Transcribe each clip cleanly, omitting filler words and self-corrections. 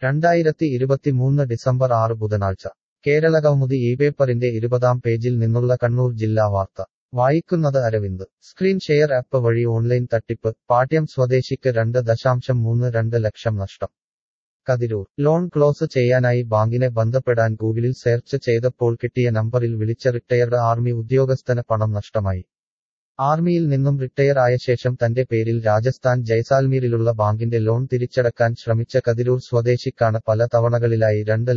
2023 December 6 ബുധനാഴ്ച കേരളകൗമുദി ഇപേപ്പറിന്റെ 20-ാം പേജിൽ നിന്നുള്ള കണ്ണൂർ ജില്ലാ വാർത്ത വായിക്കുന്നത് അരവിന്ദ്. സ്ക്രീൻ ഷെയർ ആപ്പ് വഴി ഓൺലൈൻ തട്ടിപ്പ്, പാട്യം സ്വദേശിക്ക് 2.32 ലക്ഷം നഷ്ടം. കതിരൂർ. ലോൺ ക്ലോസ് ചെയ്യാനായി ബാങ്കിനെ ബന്ധപ്പെടാൻ ഗൂഗിളിൽ സെർച്ച് ചെയ്തപ്പോൾ കിട്ടിയ നമ്പറിൽ വിളിച്ച റിട്ടയർഡ് ആർമി ഉദ്യോഗസ്ഥന് പണം നഷ്ടമായി. ആർമിയിൽ നിന്നും റിട്ടയർ ആയ ശേഷം തന്റെ പേരിൽ രാജസ്ഥാൻ ജയ്സാൽമീറിലുള്ള ബാങ്കിന്റെ ലോൺ തിരിച്ചടക്കാൻ ശ്രമിച്ച കതിരൂർ സ്വദേശിക്കാണ് പല തവണകളിലായി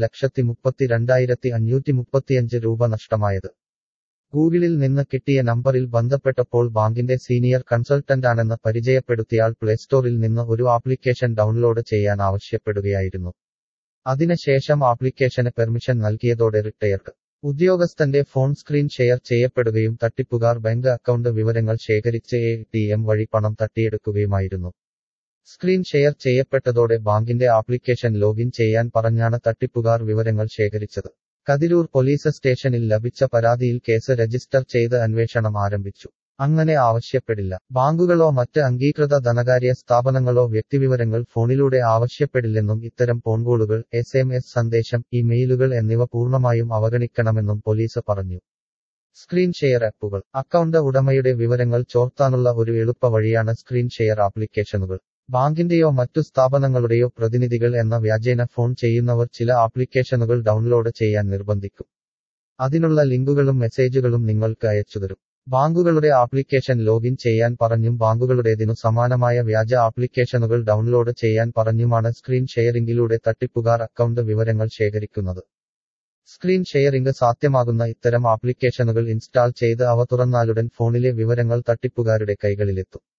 2,32,535 രൂപ നഷ്ടമായത്. ഗൂഗിളിൽ നിന്ന് കിട്ടിയ നമ്പറിൽ ബന്ധപ്പെട്ടപ്പോൾ ബാങ്കിന്റെ സീനിയർ കൺസൾട്ടന്റാണെന്ന് പരിചയപ്പെടുത്തിയാൽ പ്ലേസ്റ്റോറിൽ നിന്ന് ഒരു ആപ്ലിക്കേഷൻ ഡൗൺലോഡ് ചെയ്യാൻ ആവശ്യപ്പെടുകയായിരുന്നു. അതിനുശേഷം ആപ്ലിക്കേഷന് പെർമിഷൻ നൽകിയതോടെ റിട്ടയർഡ് ഉദ്യോഗസ്ഥന്റെ ഫോൺ സ്ക്രീൻ ഷെയർ ചെയ്യപ്പെടുകയും തട്ടിപ്പുകാർ ബാങ്ക് അക്കൗണ്ട് വിവരങ്ങൾ ശേഖരിച്ച് ATM വഴി പണം തട്ടിയെടുക്കുകയുമായിരുന്നു. സ്ക്രീൻ ഷെയർ ചെയ്യപ്പെട്ടതോടെ ബാങ്കിന്റെ ആപ്ലിക്കേഷൻ ലോഗിൻ ചെയ്യാൻ പറഞ്ഞാണ് തട്ടിപ്പുകാർ വിവരങ്ങൾ ശേഖരിച്ചത്. കതിരൂർ പോലീസ് സ്റ്റേഷനിൽ ലഭിച്ച പരാതിയിൽ കേസ് രജിസ്റ്റർ ചെയ്ത് അന്വേഷണം ആരംഭിച്ചു. അങ്ങനെ ആവശ്യപ്പെടില്ല. ബാങ്കുകളോ മറ്റ് അംഗീകൃത ധനകാര്യ സ്ഥാപനങ്ങളോ വ്യക്തിവിവരങ്ങൾ ഫോണിലൂടെ ആവശ്യപ്പെടില്ലെന്നും ഇത്തരം ഫോൺകോളുകൾ, SMS സന്ദേശം, ഇമെയിലുകൾ എന്നിവ പൂർണ്ണമായും അവഗണിക്കണമെന്നും പോലീസ് പറഞ്ഞു. സ്ക്രീൻ ഷെയർ ആപ്പുകൾ. അക്കൗണ്ട് ഉടമയുടെ വിവരങ്ങൾ ചോർത്താനുള്ള ഒരു എളുപ്പ വഴിയാണ് സ്ക്രീൻ ഷെയർ ആപ്ലിക്കേഷനുകൾ. ബാങ്കിന്റെയോ മറ്റു സ്ഥാപനങ്ങളുടെയോ പ്രതിനിധികൾ എന്ന വ്യാജേന ഫോൺ ചെയ്യുന്നവർ ചില ആപ്ലിക്കേഷനുകൾ ഡൗൺലോഡ് ചെയ്യാൻ നിർബന്ധിക്കും. അതിനുള്ള ലിങ്കുകളും മെസ്സേജുകളും നിങ്ങൾക്ക് അയച്ചുതരും. ബാങ്കുകളുടെ ആപ്ലിക്കേഷൻ ലോഗിൻ ചെയ്യാൻ പറഞ്ഞും ബാങ്കുകളുടേതിനു സമാനമായ വ്യാജ ആപ്ലിക്കേഷനുകൾ ഡൗൺലോഡ് ചെയ്യാൻ പറഞ്ഞുമാണ് സ്ക്രീൻ ഷെയറിംഗിലൂടെ തട്ടിപ്പുകാർ അക്കൗണ്ട് വിവരങ്ങൾ ശേഖരിക്കുന്നത്. സ്ക്രീൻ ഷെയറിംഗ് സാധ്യമാകുന്ന ഇത്തരം ആപ്ലിക്കേഷനുകൾ ഇൻസ്റ്റാൾ ചെയ്ത് അവ തുറന്നാലുടൻ ഫോണിലെ വിവരങ്ങൾ തട്ടിപ്പുകാരുടെ കൈകളിലെത്തും.